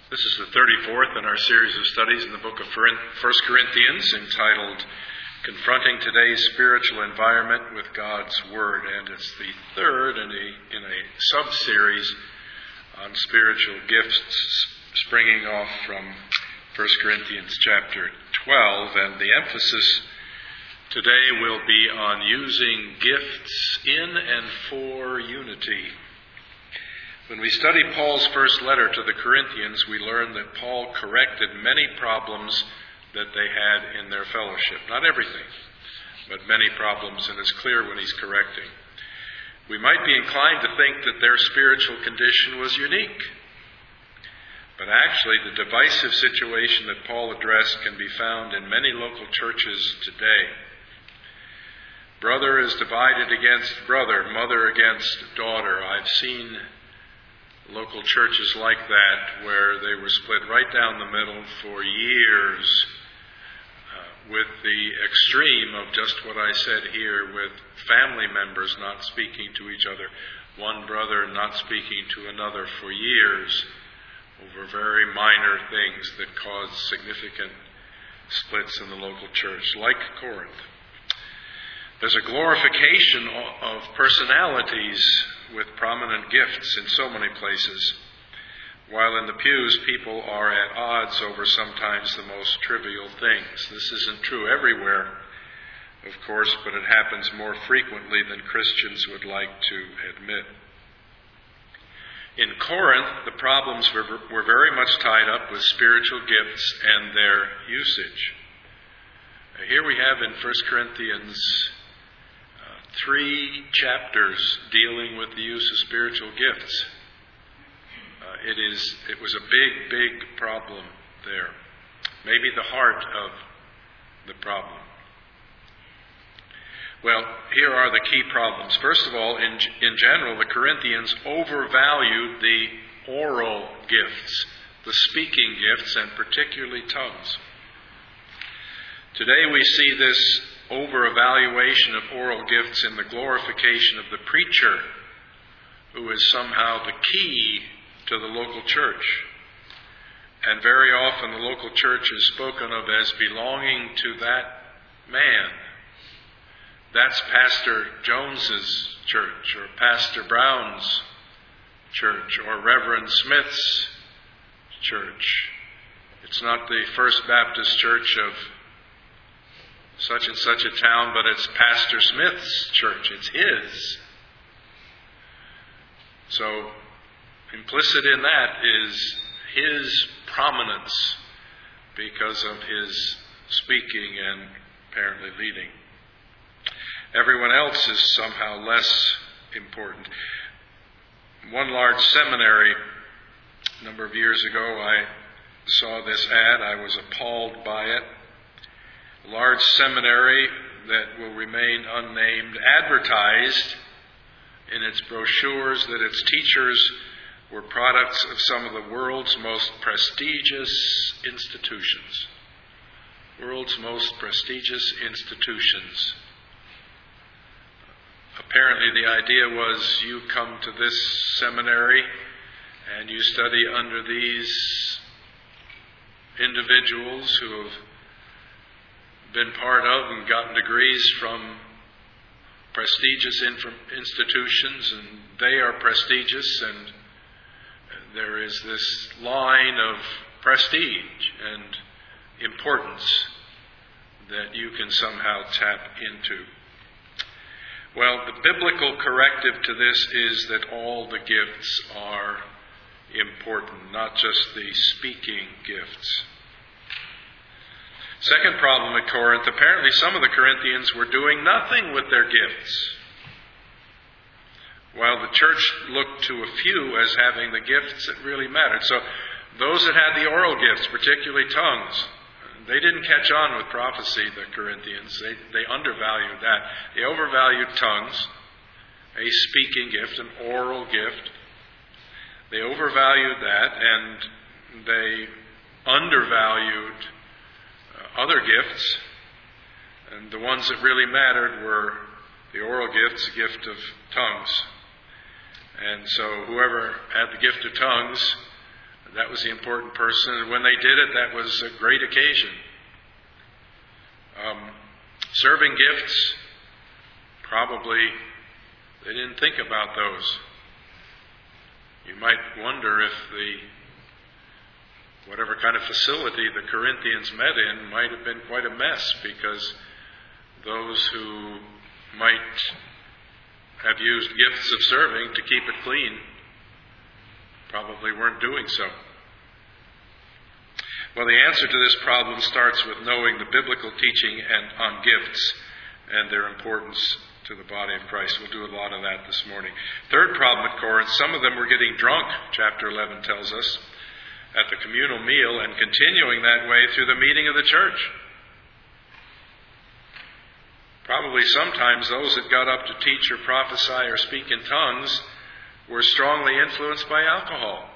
This is the 34th in our series of studies in the book of 1 Corinthians, entitled Confronting Today's Spiritual Environment with God's Word. And it's the third in a sub-series on spiritual gifts, springing off from 1 Corinthians chapter 12. And the emphasis today will be on using gifts in and for unity. When we study Paul's first letter to the Corinthians, we learn that Paul corrected many problems that they had in their fellowship. Not everything, but many problems, and it's clear when he's correcting. We might be inclined to think that their spiritual condition was unique. But actually, the divisive situation that Paul addressed can be found in many local churches today. Brother is divided against brother, mother against daughter. I've seen local churches like that where they were split right down the middle for years, with the extreme of just what I said here, with family members not speaking to each other, one brother not speaking to another for years over very minor things that caused significant splits in the local church, like Corinth. There's a glorification of personalities with prominent gifts in so many places, while in the pews people are at odds over sometimes the most trivial things. This isn't true everywhere, of course, but it happens more frequently than Christians would like to admit. In Corinth, the problems were very much tied up with spiritual gifts and their usage. Here we have in 1 Corinthians 3 chapters dealing with the use of spiritual gifts. It was a big problem there. Maybe the heart of the problem. Well, here are the key problems. First of all, in general, the Corinthians overvalued the oral gifts, the speaking gifts, and particularly tongues. Today we see this over-evaluation of oral gifts in the glorification of the preacher, who is somehow the key to the local church. And very often the local church is spoken of as belonging to that man. That's Pastor Jones's church, or Pastor Brown's church, or Reverend Smith's church. It's not the First Baptist Church of such and such a town, but it's Pastor Smith's church. It's his. So, implicit in that is his prominence because of his speaking and apparently leading. Everyone else is somehow less important. One large seminary, a number of years ago, I saw this ad. I was appalled by it. A large seminary that will remain unnamed advertised in its brochures that its teachers were products of some of the world's most prestigious institutions. World's most prestigious institutions. Apparently the idea was you come to this seminary and you study under these individuals who have been part of and gotten degrees from prestigious institutions, and they are prestigious, and there is this line of prestige and importance that you can somehow tap into. Well, the biblical corrective to this is that all the gifts are important, not just the speaking gifts. Second problem at Corinth, apparently some of the Corinthians were doing nothing with their gifts, while the church looked to a few as having the gifts that really mattered. So those that had the oral gifts, particularly tongues, they didn't catch on with prophecy, the Corinthians. They undervalued that. They overvalued tongues, a speaking gift, an oral gift. They overvalued that, and they undervalued other gifts, and the ones that really mattered were the oral gifts, the gift of tongues. And so whoever had the gift of tongues, That was the important person. And when they did it, that was a great occasion. Serving gifts, probably they didn't think about those. You might wonder if whatever kind of facility the Corinthians met in might have been quite a mess, because those who might have used gifts of serving to keep it clean probably weren't doing so. Well, the answer to this problem starts with knowing the biblical teaching on gifts and their importance to the body of Christ. We'll do a lot of that this morning. Third problem at Corinth, some of them were getting drunk, chapter 11 tells us, at the communal meal, and continuing that way through the meeting of the church. Probably sometimes those that got up to teach or prophesy or speak in tongues were strongly influenced by alcohol.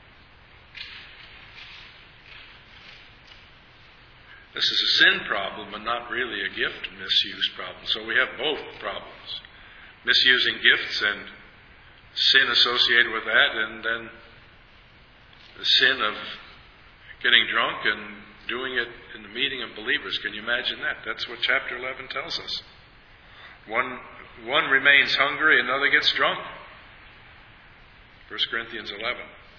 This is a sin problem and not really a gift misuse problem. So we have both problems. Misusing gifts and sin associated with that, and then the sin of getting drunk and doing it in the meeting of believers. Can you imagine that? That's what chapter 11 tells us. One remains hungry, another gets drunk. 1 Corinthians 11.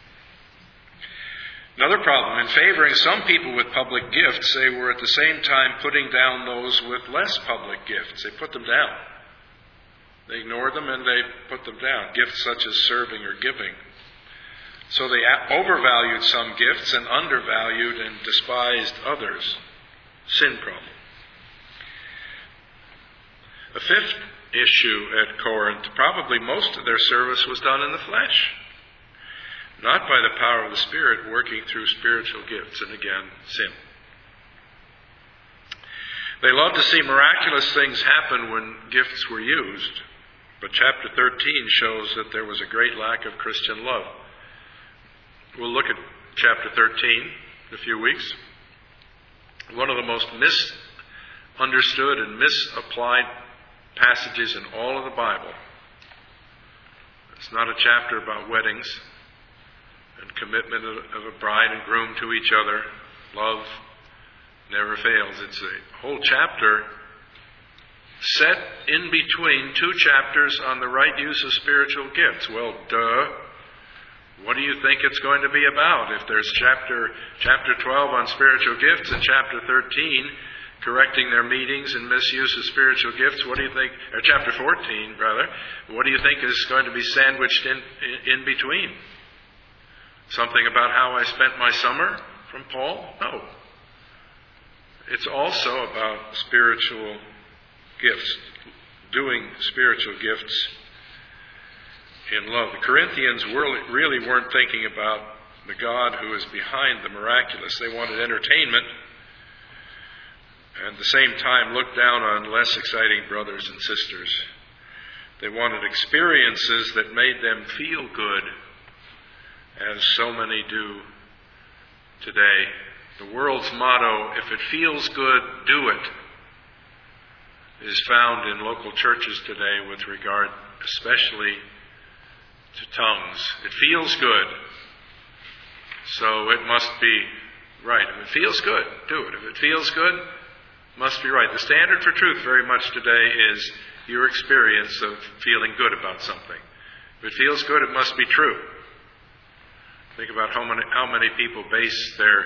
Another problem, in favoring some people with public gifts, they were at the same time putting down those with less public gifts. They put them down. They ignored them and they put them down. Gifts such as serving or giving. So they overvalued some gifts and undervalued and despised others. Sin problem. The fifth issue at Corinth, probably most of their service was done in the flesh, not by the power of the Spirit working through spiritual gifts, and again, sin. They loved to see miraculous things happen when gifts were used, but chapter 13 shows that there was a great lack of Christian love. We'll look at chapter 13 in a few weeks. One of the most misunderstood and misapplied passages in all of the Bible. It's not a chapter about weddings and commitment of a bride and groom to each other. Love never fails. It's a whole chapter set in between two chapters on the right use of spiritual gifts. Well, duh. What do you think it's going to be about? If there's chapter 12 on spiritual gifts and chapter 13 correcting their meetings and misuse of spiritual gifts, what do you think, or chapter 14 rather, what do you think is going to be sandwiched in between? Something about how I spent my summer from Paul? No. It's also about spiritual gifts, doing spiritual gifts in love. The Corinthians really weren't thinking about the God who is behind the miraculous. They wanted entertainment and at the same time look down on less exciting brothers and sisters. They wanted experiences that made them feel good, as so many do today. The world's motto, if it feels good, do it, is found in local churches today with regard especially to tongues. It feels good, so it must be right. If it feels good, do it. If it feels good, it must be right. The standard for truth very much today is your experience of feeling good about something. If it feels good, it must be true. Think about how many people base their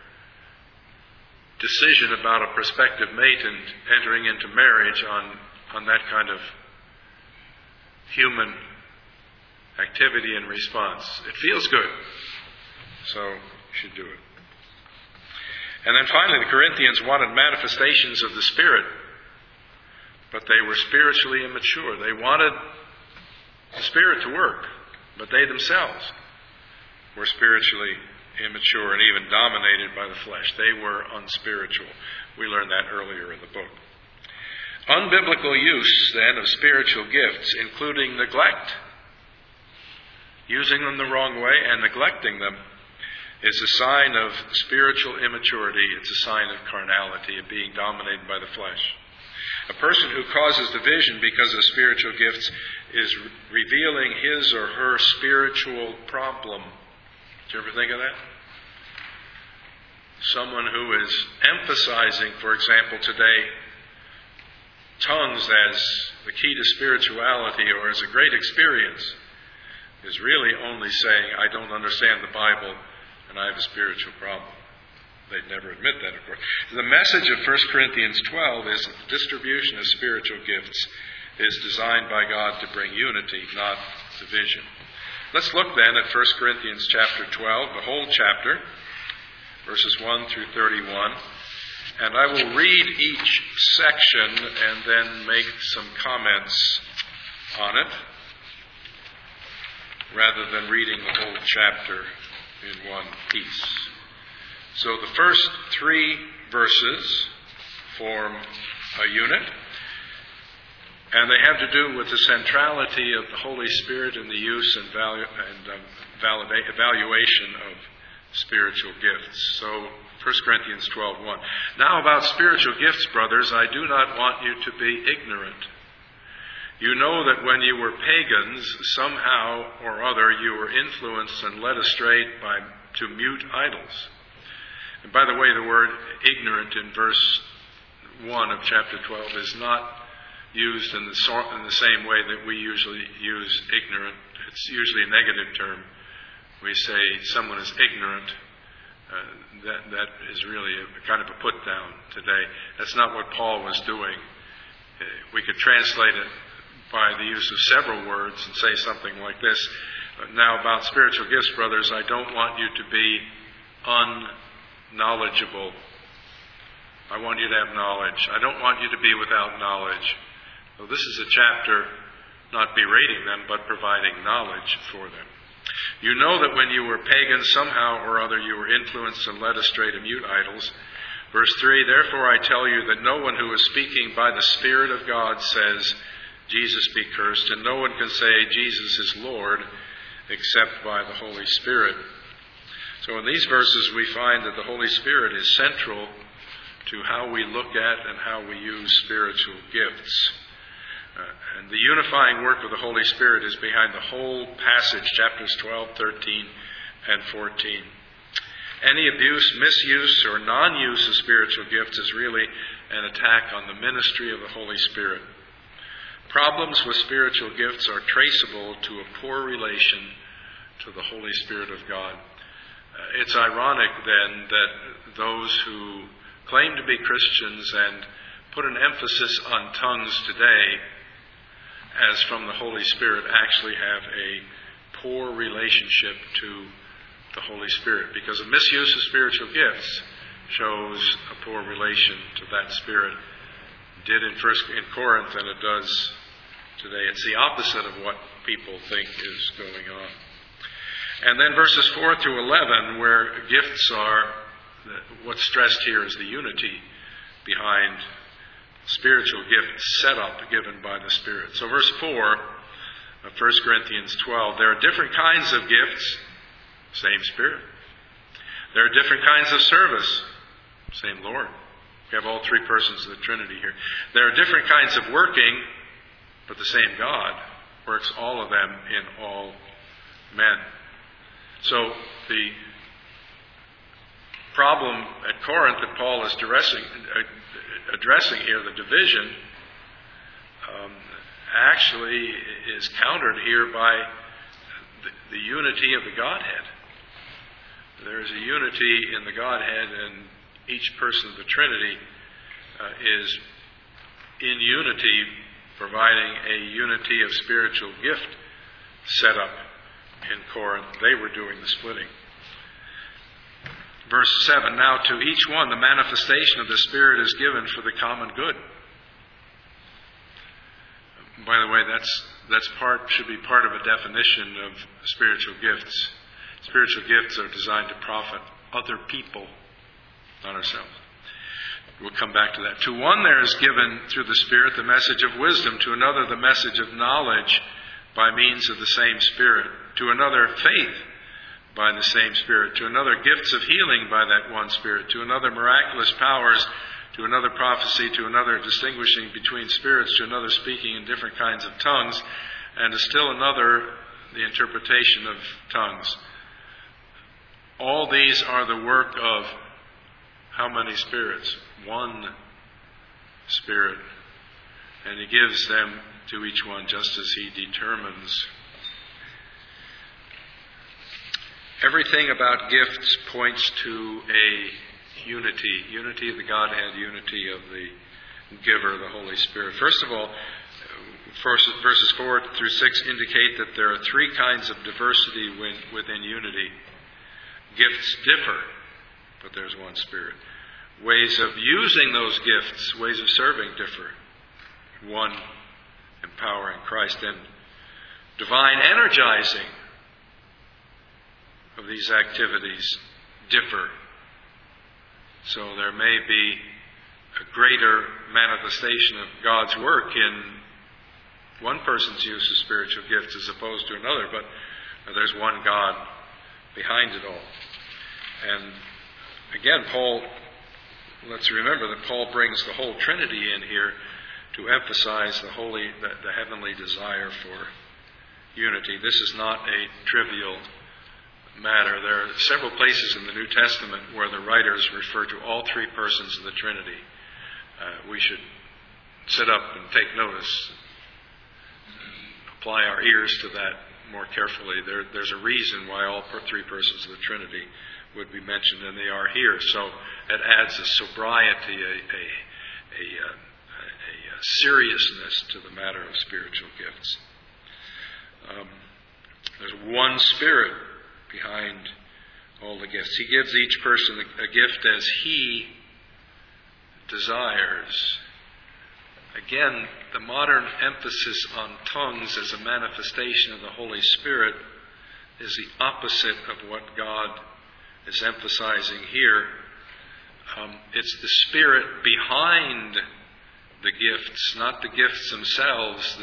decision about a prospective mate and entering into marriage on that kind of human activity and response. It feels good, so you should do it. And then finally, the Corinthians wanted manifestations of the Spirit, but they were spiritually immature. They wanted the Spirit to work, but they themselves were spiritually immature and even dominated by the flesh. They were unspiritual. We learned that earlier in the book. Unbiblical use, then, of spiritual gifts, including neglect, using them the wrong way and neglecting them, is a sign of spiritual immaturity. It's a sign of carnality, of being dominated by the flesh. A person who causes division because of spiritual gifts is revealing his or her spiritual problem. Did you ever think of that? Someone who is emphasizing, for example, today, tongues as the key to spirituality or as a great experience is really only saying, I don't understand the Bible and I have a spiritual problem. They'd never admit that, of course. The message of 1 Corinthians 12 is that the distribution of spiritual gifts is designed by God to bring unity, not division. Let's look then at 1 Corinthians chapter 12, the whole chapter, verses 1 through 31. And I will read each section and then make some comments on it, rather than reading the whole chapter in one piece. So the first 3 verses form a unit, and they have to do with the centrality of the Holy Spirit in the use and evaluation of spiritual gifts. So 1 Corinthians 12:1. Now about spiritual gifts, brothers, I do not want you to be ignorant. You know that when you were pagans, somehow or other you were influenced and led astray to mute idols. And by the way, the word ignorant in verse 1 of chapter 12 is not used in the same way that we usually use ignorant. It's usually a negative term. We say someone is ignorant. That is really a kind of a put down today. That's not what Paul was doing. We could translate it by the use of several words and say something like this. Now about spiritual gifts, brothers, I don't want you to be unknowledgeable. I want you to have knowledge. I don't want you to be without knowledge. So this is a chapter not berating them, but providing knowledge for them. You know that when you were pagans, somehow or other you were influenced and led astray to mute idols. Verse 3, therefore I tell you that no one who is speaking by the Spirit of God says, Jesus be cursed, and no one can say Jesus is Lord except by the Holy Spirit. So in these verses we find that the Holy Spirit is central to how we look at and how we use spiritual gifts. And the unifying work of the Holy Spirit is behind the whole passage, chapters 12, 13, and 14. Any abuse, misuse, or non-use of spiritual gifts is really an attack on the ministry of the Holy Spirit. Problems with spiritual gifts are traceable to a poor relation to the Holy Spirit of God. It's ironic then that those who claim to be Christians and put an emphasis on tongues today as from the Holy Spirit actually have a poor relationship to the Holy Spirit, because a misuse of spiritual gifts shows a poor relation to that Spirit. It did in Corinth, and it does today. It's the opposite of what people think is going on. And then verses 4 through 11, where gifts are, what's stressed here is the unity behind spiritual gift setup given by the Spirit. So verse 4 of 1 Corinthians 12, there are different kinds of gifts, same Spirit. There are different kinds of service, same Lord. We have all 3 persons of the Trinity here. There are different kinds of working, but the same God works all of them in all men. So the problem at Corinth that Paul is addressing here, the division, actually is countered here by the unity of the Godhead. There is a unity in the Godhead, and each person of the Trinity is in unity, providing a unity of spiritual gift set up in Corinth. They were doing the splitting. Verse 7, now to each one the manifestation of the Spirit is given for the common good. By the way, should be part of a definition of spiritual gifts. Spiritual gifts are designed to profit other people, not ourselves. We'll come back to that. To one there is given through the Spirit the message of wisdom, to another the message of knowledge by means of the same Spirit, to another faith by the same Spirit, to another gifts of healing by that one Spirit, to another miraculous powers, to another prophecy, to another distinguishing between spirits, to another speaking in different kinds of tongues, and to still another the interpretation of tongues. All these are the work of how many spirits? One Spirit. And He gives them to each one just as He determines. Everything about gifts points to a unity of the Godhead, unity of the giver, the Holy Spirit. First of all, verses 4 through 6 indicate that there are three kinds of diversity within unity. Gifts differ, but there's one Spirit. Ways of using those gifts, ways of serving differ. One empowering Christ, and divine energizing of these activities differ. So there may be a greater manifestation of God's work in one person's use of spiritual gifts as opposed to another, but there's one God behind it all. And again, let's remember that Paul brings the whole Trinity in here to emphasize the heavenly desire for unity. This is not a trivial matter. There are several places in the New Testament where the writers refer to all three persons of the Trinity. We should sit up and take notice, apply our ears to that more carefully. There's a reason why all three persons of the Trinity would be mentioned, and they are here. So it adds a sobriety, a seriousness to the matter of spiritual gifts. There's one Spirit behind all the gifts. He gives each person a gift as He desires. Again, the modern emphasis on tongues as a manifestation of the Holy Spirit is the opposite of what God is emphasizing here. It's the Spirit behind the gifts, not the gifts themselves,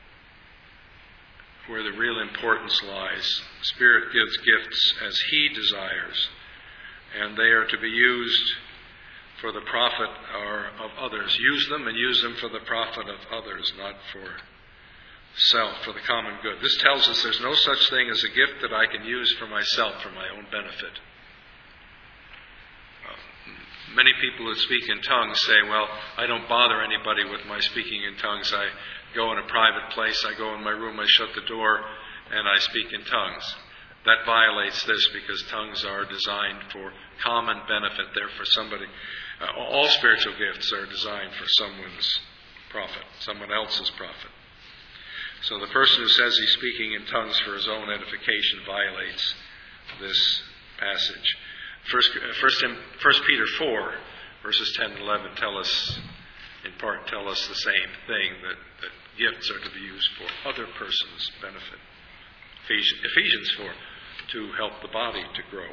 where the real importance lies. The Spirit gives gifts as He desires, and they are to be used for the profit of others. Use them and use them for the profit of others, not for self, for the common good. This tells us there's no such thing as a gift that I can use for myself, for my own benefit. Many people who speak in tongues say, well, I don't bother anybody with my speaking in tongues. I go in a private place, I go in my room, I shut the door, and I speak in tongues. That violates this, because tongues are designed for common benefit. They're for somebody. All spiritual gifts are designed for someone's profit, someone else's profit. So the person who says he's speaking in tongues for his own edification violates this passage. 1 Peter 4, verses 10 and 11 tell us the same thing, that gifts are to be used for other persons' benefit. Ephesians 4, to help the body to grow.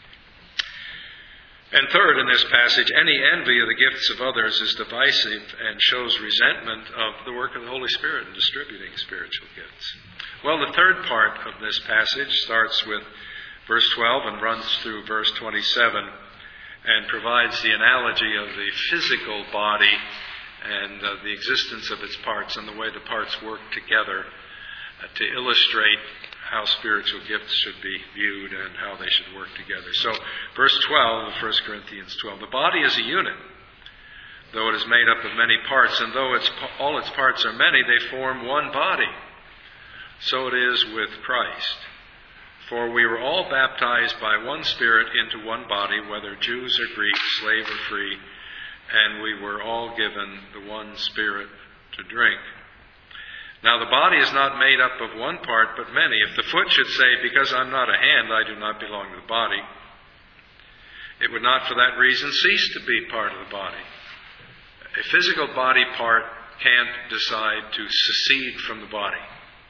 And third, in this passage, any envy of the gifts of others is divisive and shows resentment of the work of the Holy Spirit in distributing spiritual gifts. Well, the third part of this passage starts with verse 12 and runs through verse 27 and provides the analogy of the physical body and the existence of its parts and the way the parts work together to illustrate how spiritual gifts should be viewed and how they should work together. So, verse 12 of 1 Corinthians 12. The body is a unit, though it is made up of many parts, and though all its parts are many, they form one body. So it is with Christ. For we were all baptized by one Spirit into one body, whether Jews or Greeks, slave or free, and we were all given the one Spirit to drink. Now the body is not made up of one part, but many. If the foot should say, because I'm not a hand, I do not belong to the body, it would not for that reason cease to be part of the body. A physical body part can't decide to secede from the body.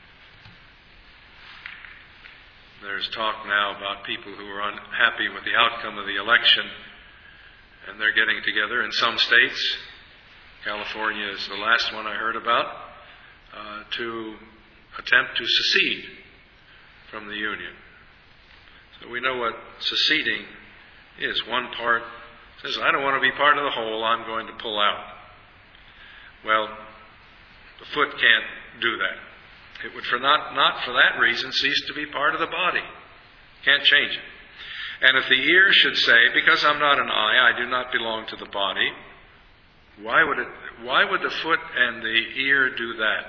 There's talk now about people who are unhappy with the outcome of the election, and they're getting together in some states. California is the last one I heard about, to attempt to secede from the Union. So we know what seceding is. One part says, I don't want to be part of the whole, I'm going to pull out. Well, the foot can't do that. It would not for that reason cease to be part of the body. Can't change it. And if the ear should say, because I'm not an eye, I do not belong to the body, why would the foot and the ear do that?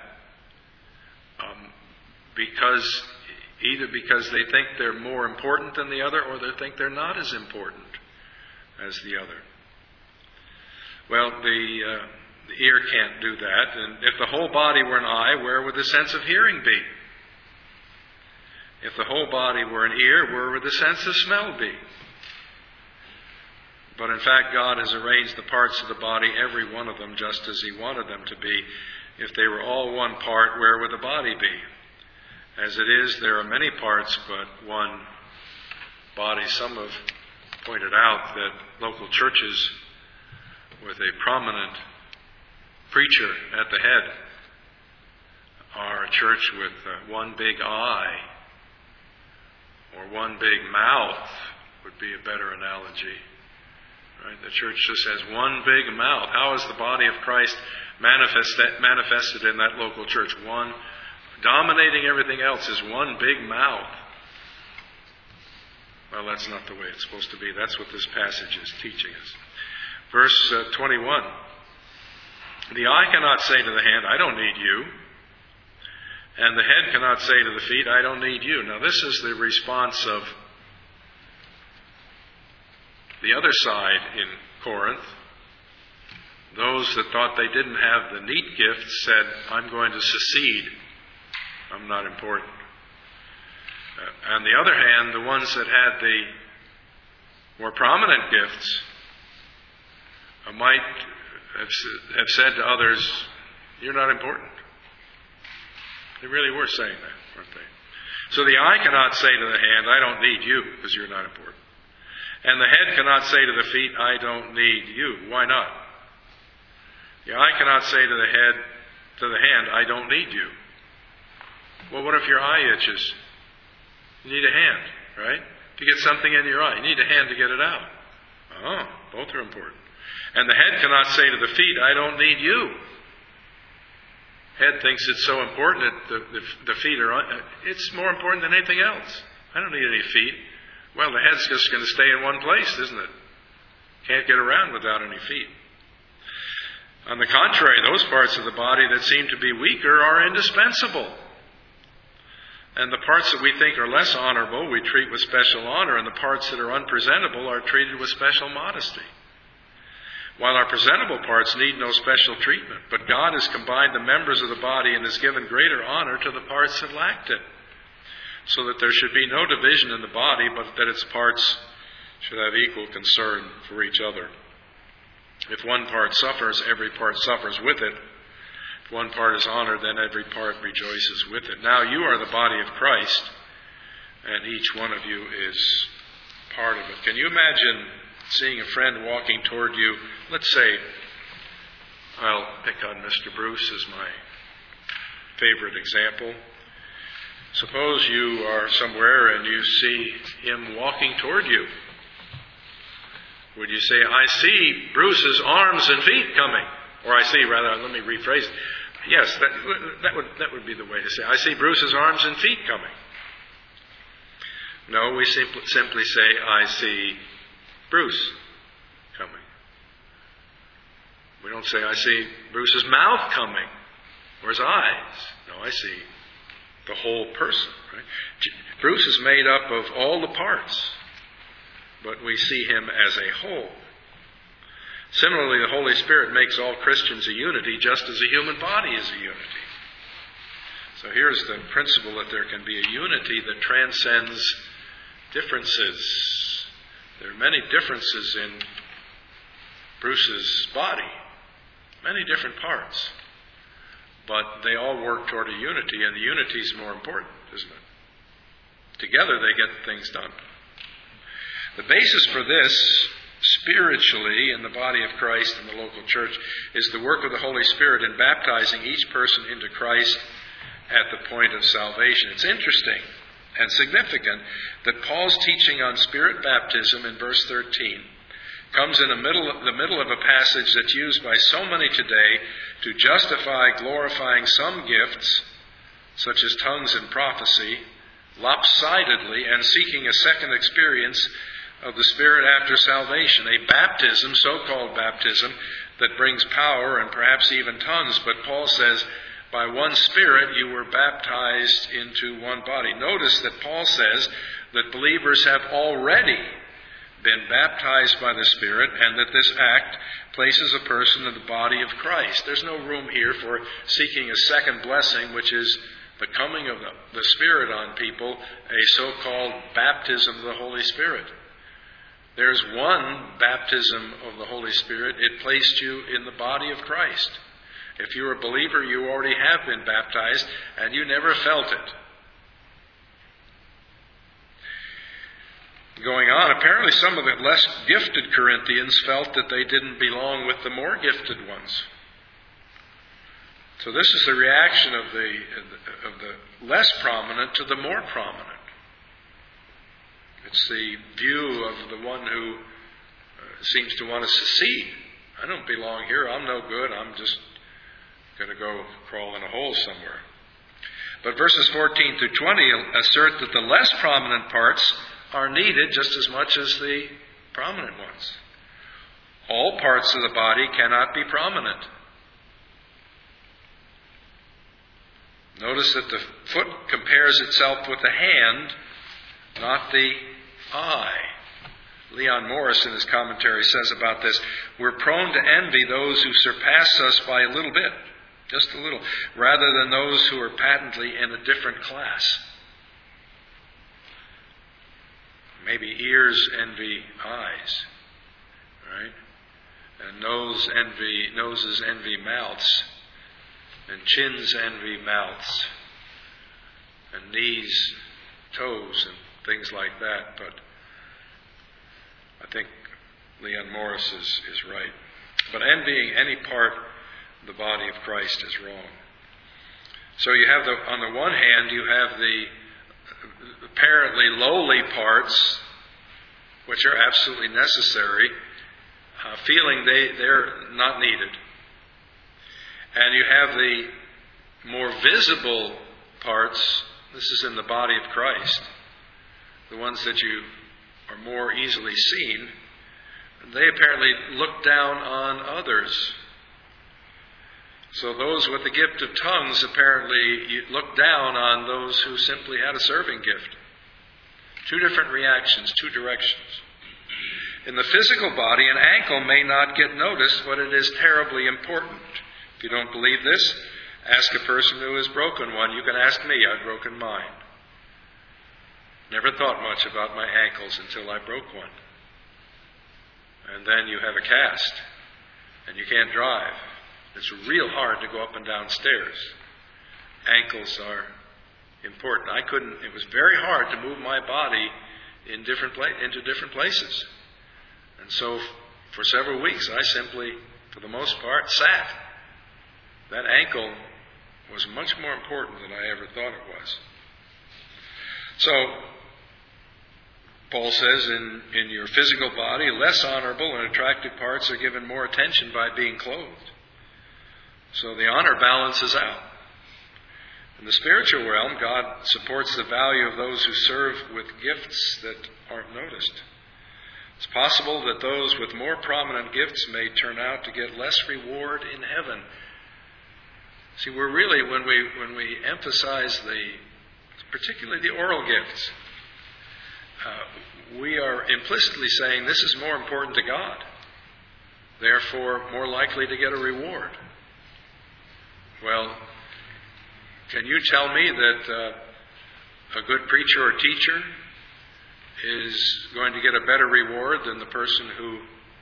Either because they think they're more important than the other, or they think they're not as important as the other. Well, the ear can't do that. And if the whole body were an eye, where would the sense of hearing be? If the whole body were an ear, where would the sense of smell be? But in fact, God has arranged the parts of the body, every one of them, just as He wanted them to be. If they were all one part, where would the body be? As it is, there are many parts, but one body. Some have pointed out that local churches with a prominent preacher at the head are a church with one big eye, or one big mouth would be a better analogy. Right? The church just has one big mouth. How is the body of Christ manifested in that local church? One, dominating everything else, is one big mouth. Well, that's not the way it's supposed to be. That's what this passage is teaching us. Verse 21. The eye cannot say to the hand, I don't need you. And the head cannot say to the feet, I don't need you. Now this is the response of the other side in Corinth. Those that thought they didn't have the neat gifts said, I'm going to secede. I'm not important. On the other hand, the ones that had the more prominent gifts might have said to others, you're not important. They really were saying that, weren't they? So the eye cannot say to the hand, I don't need you, because you're not important. And the head cannot say to the feet, I don't need you. Why not? The eye cannot say to the hand, I don't need you. Well, what if your eye itches? You need a hand, right? To get something in your eye, you need a hand to get it out. Oh, both are important. And the head cannot say to the feet, I don't need you. Head thinks it's so important that the feet it's more important than anything else. I don't need any feet. Well, the head's just going to stay in one place, isn't it? Can't get around without any feet. On the contrary, those parts of the body that seem to be weaker are indispensable. And the parts that we think are less honorable, we treat with special honor, and the parts that are unpresentable are treated with special modesty. While our presentable parts need no special treatment, but God has combined the members of the body and has given greater honor to the parts that lacked it, so that there should be no division in the body, but that its parts should have equal concern for each other. If one part suffers, every part suffers with it. If one part is honored, then every part rejoices with it. Now you are the body of Christ, and each one of you is part of it. Can you imagine seeing a friend walking toward you? Let's say, I'll pick on Mr. Bruce as my favorite example. Suppose you are somewhere and you see him walking toward you. Would you say, I see Bruce's arms and feet coming? Or let me rephrase it. Yes, that would be the way to say it. I see Bruce's arms and feet coming. No, we simply say, I see Bruce coming. We don't say, I see Bruce's mouth coming, or his eyes. No, I see the whole person. Right? Bruce is made up of all the parts, but we see him as a whole. Similarly, the Holy Spirit makes all Christians a unity, just as a human body is a unity. So here's the principle that there can be a unity that transcends differences. There are many differences in Bruce's body, many different parts. But they all work toward a unity, and the unity is more important, isn't it? Together they get things done. The basis for this, spiritually, in the body of Christ and the local church, is the work of the Holy Spirit in baptizing each person into Christ at the point of salvation. It's interesting and significant that Paul's teaching on Spirit baptism in verse 13 comes in the middle of a passage that's used by so many today to justify glorifying some gifts, such as tongues and prophecy, lopsidedly, and seeking a second experience of the Spirit after salvation, a baptism, so-called baptism, that brings power and perhaps even tongues. But Paul says, by one Spirit you were baptized into one body. Notice that Paul says that believers have already been baptized by the Spirit, and that this act places a person in the body of Christ. There's no room here for seeking a second blessing, which is the coming of the Spirit on people, a so-called baptism of the Holy Spirit. There's one baptism of the Holy Spirit. It placed you in the body of Christ. If you're a believer, you already have been baptized, and you never felt it. Going on, apparently some of the less gifted Corinthians felt that they didn't belong with the more gifted ones. So this is the reaction of the less prominent to the more prominent. It's the view of the one who seems to want to secede. I don't belong here. I'm no good. I'm just going to go crawl in a hole somewhere. But verses 14 through 20 assert that the less prominent parts are needed just as much as the prominent ones. All parts of the body cannot be prominent. Notice that the foot compares itself with the hand, not the eye. Leon Morris in his commentary says about this, we're prone to envy those who surpass us by a little bit, just a little, rather than those who are patently in a different class. Maybe ears envy eyes, right? And noses envy mouths, and chins envy mouths, and knees, toes, and things like that. But I think Leon Morris is right. But envying any part of the body of Christ is wrong. So you have on the one hand, you have the apparently lowly parts, which are absolutely necessary, feeling they're not needed. And you have the more visible parts, this is in the body of Christ, the ones that you are more easily seen, they apparently look down on others. So those with the gift of tongues apparently look down on those who simply had a serving gift. Two different reactions, two directions. In the physical body, an ankle may not get noticed, but it is terribly important. If you don't believe this, ask a person who has broken one. You can ask me, I've broken mine. Never thought much about my ankles until I broke one. And then you have a cast, and you can't drive. It's real hard to go up and down stairs. Ankles are important. It was very hard to move my body into different places. And so for several weeks I simply, for the most part, sat. That ankle was much more important than I ever thought it was. So Paul says in your physical body, less honorable and attractive parts are given more attention by being clothed. So the honor balances out. In the spiritual realm, God supports the value of those who serve with gifts that aren't noticed. It's possible that those with more prominent gifts may turn out to get less reward in heaven. See, we're really, when we emphasize particularly the oral gifts, we are implicitly saying this is more important to God, therefore more likely to get a reward. Well, can you tell me that a good preacher or teacher is going to get a better reward than the person who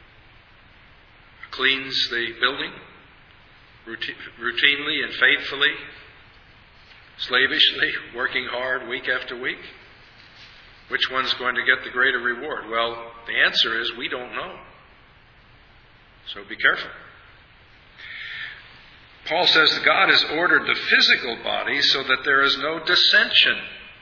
cleans the building routinely and faithfully, slavishly, working hard week after week? Which one's going to get the greater reward? Well, the answer is we don't know. So be careful. Paul says that God has ordered the physical body so that there is no dissension.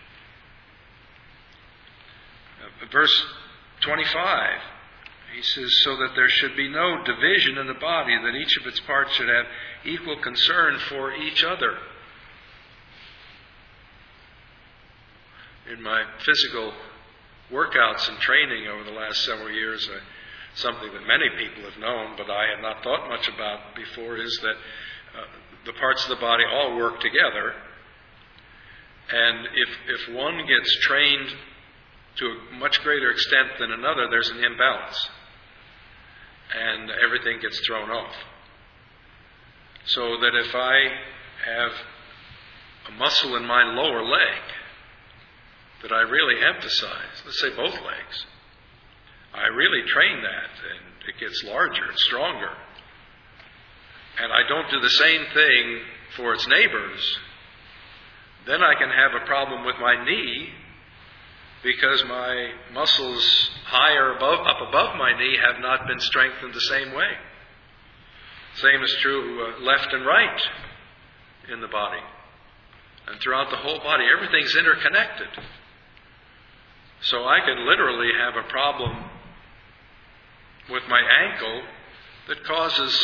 Verse 25, he says, so that there should be no division in the body, that each of its parts should have equal concern for each other. In my physical workouts and training over the last several years, something that many people have known, but I had not thought much about before, is that the parts of the body all work together. And if one gets trained to a much greater extent than another, there's an imbalance. And everything gets thrown off. So that if I have a muscle in my lower leg that I really emphasize, let's say both legs, I really train that and it gets larger and stronger. And I don't do the same thing for its neighbors, then I can have a problem with my knee because my muscles up above my knee have not been strengthened the same way. Same is true left and right in the body. And throughout the whole body, everything's interconnected. So I can literally have a problem with my ankle that causes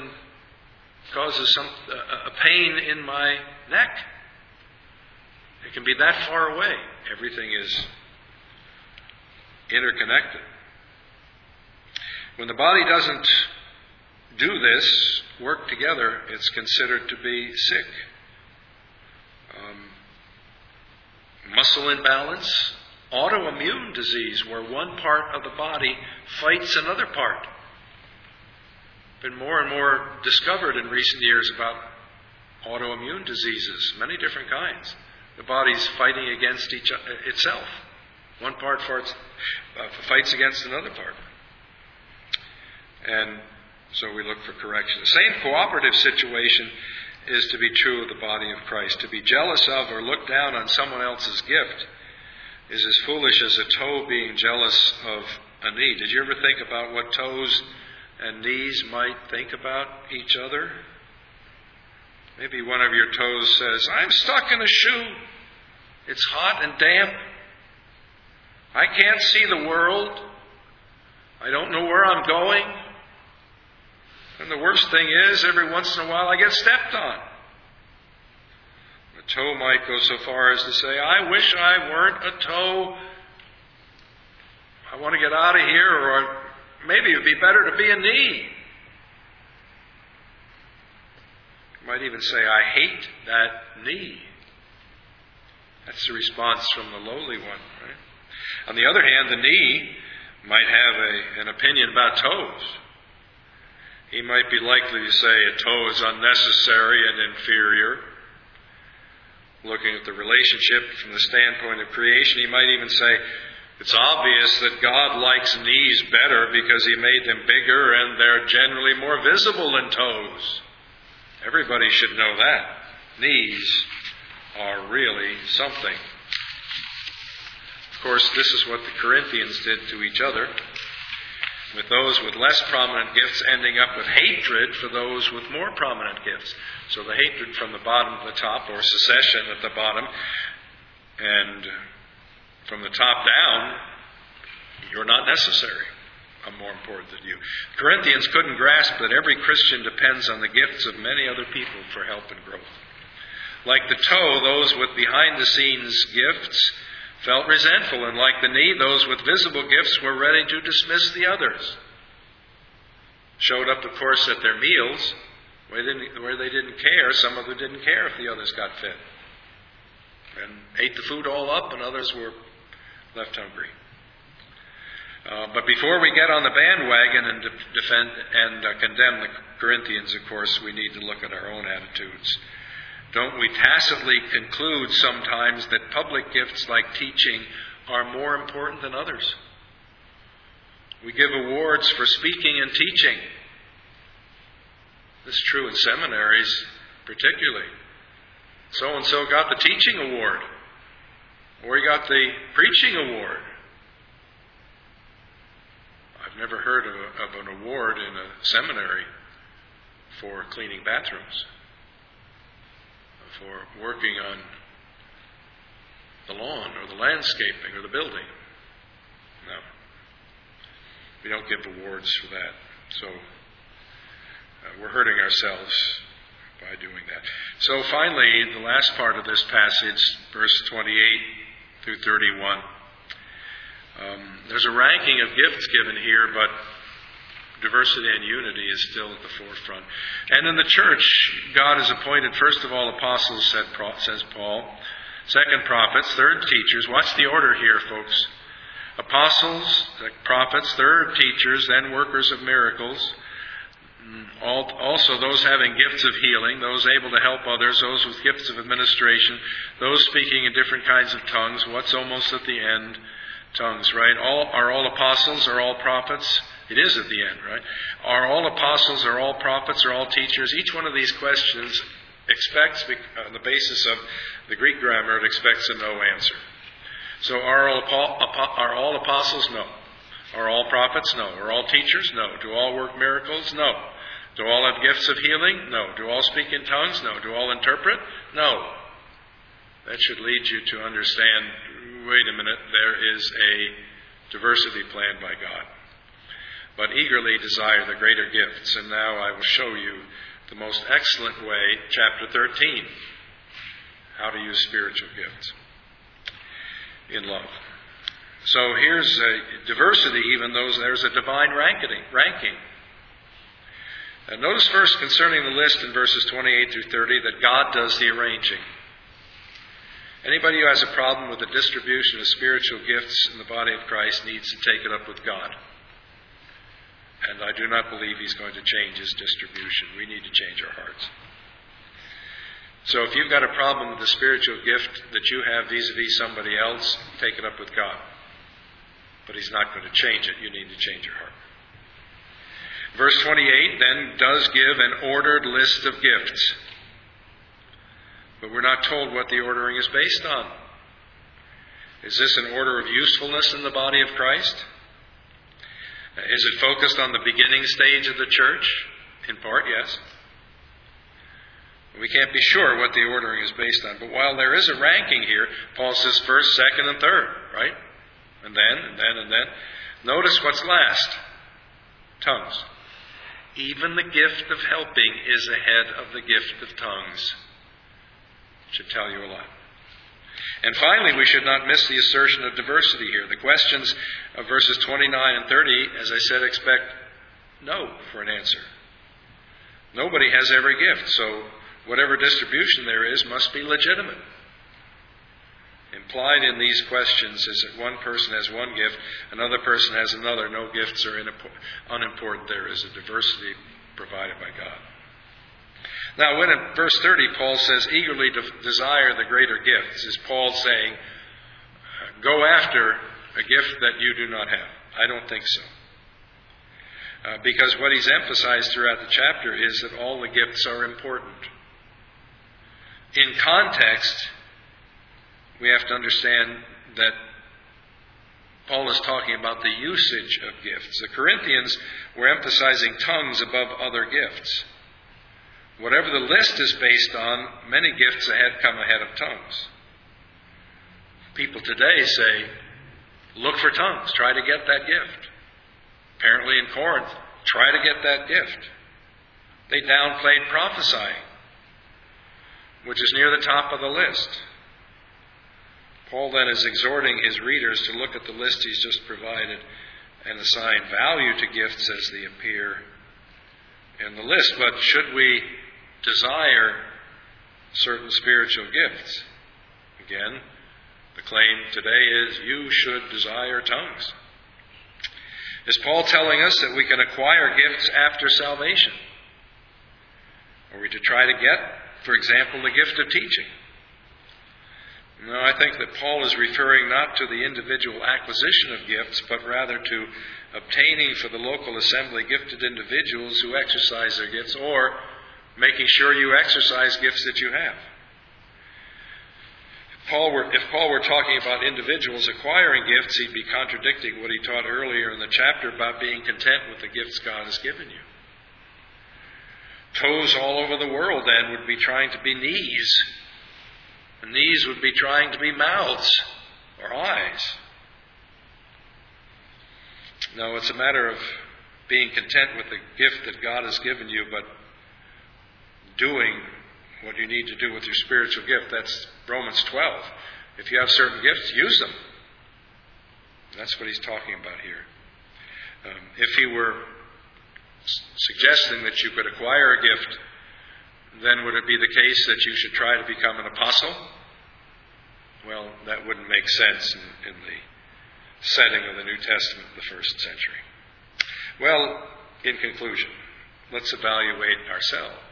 a pain in my neck. It can be that far away. Everything is interconnected. When the body doesn't do this, work together, it's considered to be sick. Muscle imbalance, autoimmune disease, where one part of the body fights another part. Been more and more discovered in recent years about autoimmune diseases, many different kinds. The body's fighting against itself. One part fights against another part. And so we look for correction. The same cooperative situation is to be true of the body of Christ. To be jealous of or look down on someone else's gift is as foolish as a toe being jealous of a knee. Did you ever think about what toes and knees might think about each other? Maybe one of your toes says, "I'm stuck in a shoe. It's hot and damp. I can't see the world. I don't know where I'm going. And the worst thing is, every once in a while I get stepped on." A toe might go so far as to say, "I wish I weren't a toe. I want to get out of here," or maybe it would be better to be a knee. You might even say, "I hate that knee." That's the response from the lowly one, right? On the other hand, the knee might have an opinion about toes. He might be likely to say a toe is unnecessary and inferior. Looking at the relationship from the standpoint of creation, he might even say, it's obvious that God likes knees better because He made them bigger and they're generally more visible than toes. Everybody should know that. Knees are really something. Of course, this is what the Corinthians did to each other, with those with less prominent gifts ending up with hatred for those with more prominent gifts. So the hatred from the bottom to the top, or secession at the bottom, and from the top down, you're not necessary. I'm more important than you. Corinthians couldn't grasp that every Christian depends on the gifts of many other people for help and growth. Like the toe, those with behind-the-scenes gifts felt resentful, and like the knee, those with visible gifts were ready to dismiss the others. Showed up, of course, at their meals, where they didn't care. Some of them didn't care if the others got fed, and ate the food all up, and others were left hungry. But before we get on the bandwagon and defend and condemn the Corinthians, of course, we need to look at our own attitudes. Don't we tacitly conclude sometimes that public gifts like teaching are more important than others? We give awards for speaking and teaching. This is true in seminaries particularly. So-and-so got the teaching award, or he got the preaching award. I've never heard of an award in a seminary for cleaning bathrooms, for working on the lawn or the landscaping or the building. No. We don't give awards for that. So we're hurting ourselves by doing that. So finally, the last part of this passage, verse 28 through 31, There's a ranking of gifts given here, but diversity and unity is still at the forefront. And in the church, God has appointed, first of all, apostles, says Paul, second, prophets, third, teachers. Watch the order here, folks. Apostles, prophets, third, teachers, then workers of miracles. Also those having gifts of healing, those able to help others, those with gifts of administration, those speaking in different kinds of tongues. What's almost at the end? Tongues, right? Are all apostles? Are all prophets? It is at the end, right? Are all apostles? Are all prophets? Are all teachers? Each one of these questions expects, on the basis of the Greek grammar, it expects a no answer. So are all apostles? No. Are all prophets? No. Are all teachers? No. Do all work miracles? No. Do all have gifts of healing? No. Do all speak in tongues? No. Do all interpret? No. That should lead you to understand, wait a minute, there is a diversity planned by God. But eagerly desire the greater gifts. And now I will show you the most excellent way, chapter 13, how to use spiritual gifts in love. So here's a diversity, even though there's a divine ranking. And notice first concerning the list in verses 28 through 30 that God does the arranging. Anybody who has a problem with the distribution of spiritual gifts in the body of Christ needs to take it up with God. And I do not believe He's going to change His distribution. We need to change our hearts. So if you've got a problem with the spiritual gift that you have vis-a-vis somebody else, take it up with God. But He's not going to change it. You need to change your heart. Verse 28 then does give an ordered list of gifts. But we're not told what the ordering is based on. Is this an order of usefulness in the body of Christ? Is it focused on the beginning stage of the church? In part, yes. We can't be sure what the ordering is based on. But while there is a ranking here, Paul says first, second, and third, right? And then. Notice what's last. Tongues. Even the gift of helping is ahead of the gift of tongues. Should tell you a lot. And finally, we should not miss the assertion of diversity here. The questions of verses 29 and 30, as I said, expect no for an answer. Nobody has every gift, so whatever distribution there is must be legitimate. Implied in these questions is that one person has one gift, another person has another. No gifts are unimportant. There is a diversity provided by God. Now, when in verse 30 Paul says, eagerly desire the greater gifts, is Paul saying, go after a gift that you do not have? I don't think so. Because what he's emphasized throughout the chapter is that all the gifts are important. In context, we have to understand that Paul is talking about the usage of gifts. The Corinthians were emphasizing tongues above other gifts. Whatever the list is based on, many gifts come ahead of tongues. People today say, look for tongues, try to get that gift. Apparently in Corinth, try to get that gift. They downplayed prophesying, which is near the top of the list. Paul then is exhorting his readers to look at the list he's just provided and assign value to gifts as they appear in the list. But should we desire certain spiritual gifts? Again, the claim today is you should desire tongues. Is Paul telling us that we can acquire gifts after salvation? Are we to try to get, for example, the gift of teaching? No, I think that Paul is referring not to the individual acquisition of gifts, but rather to obtaining for the local assembly gifted individuals who exercise their gifts, or making sure you exercise gifts that you have. If Paul were talking about individuals acquiring gifts, he'd be contradicting what he taught earlier in the chapter about being content with the gifts God has given you. Toes all over the world then would be trying to be knees. And knees would be trying to be mouths or eyes. No, it's a matter of being content with the gift that God has given you, but doing what you need to do with your spiritual gift. That's Romans 12. If you have certain gifts, use them. That's what he's talking about here. If he were suggesting that you could acquire a gift, then would it be the case that you should try to become an apostle? Well, that wouldn't make sense in the setting of the New Testament in the first century. Well, in conclusion, let's evaluate ourselves.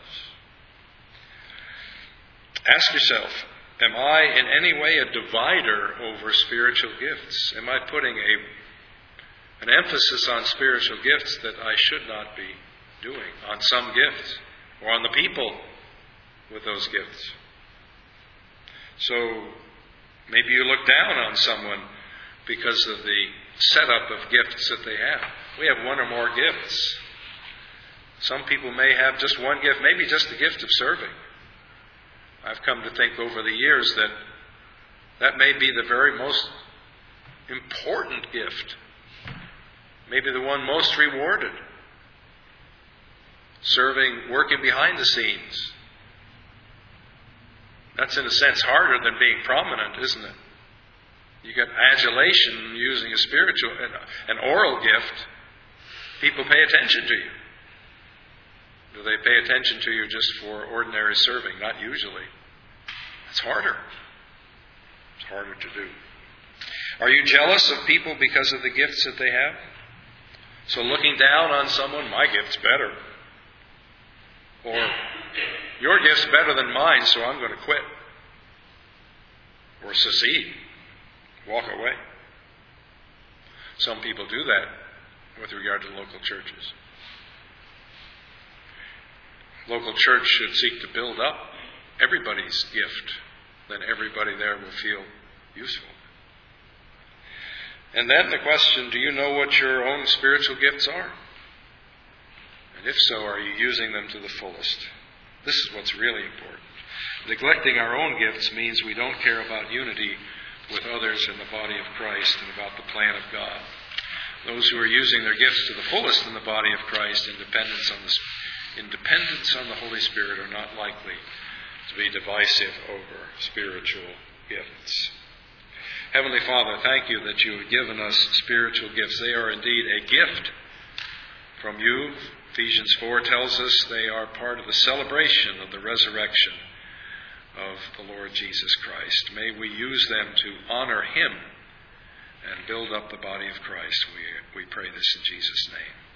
Ask yourself, am I in any way a divider over spiritual gifts? Am I putting an emphasis on spiritual gifts that I should not be doing, on some gifts, or on the people with those gifts? So maybe you look down on someone because of the setup of gifts that they have. We have one or more gifts. Some people may have just one gift, maybe just the gift of serving. I've come to think over the years that may be the very most important gift, maybe the one most rewarded. Serving, working behind the scenes. That's in a sense harder than being prominent, isn't it? You get adulation using a spiritual, an oral gift. People pay attention to you. Do they pay attention to you just for ordinary serving? Not usually. It's harder. It's harder to do. Are you jealous of people because of the gifts that they have? So looking down on someone, my gift's better. Or, your gift's better than mine, so I'm going to quit. Or secede. Walk away. Some people do that with regard to local churches. Local church should seek to build up everybody's gift. Then everybody there will feel useful. And then the question, do you know what your own spiritual gifts are? And if so, are you using them to the fullest? This is what's really important. Neglecting our own gifts means we don't care about unity with others in the body of Christ and about the plan of God. Those who are using their gifts to the fullest in the body of Christ in dependence on the Holy Spirit are not likely to be divisive over spiritual gifts. Heavenly Father, thank you that you have given us spiritual gifts. They are indeed a gift from you. Ephesians 4 tells us they are part of the celebration of the resurrection of the Lord Jesus Christ. May we use them to honor him and build up the body of Christ. We pray this in Jesus' name.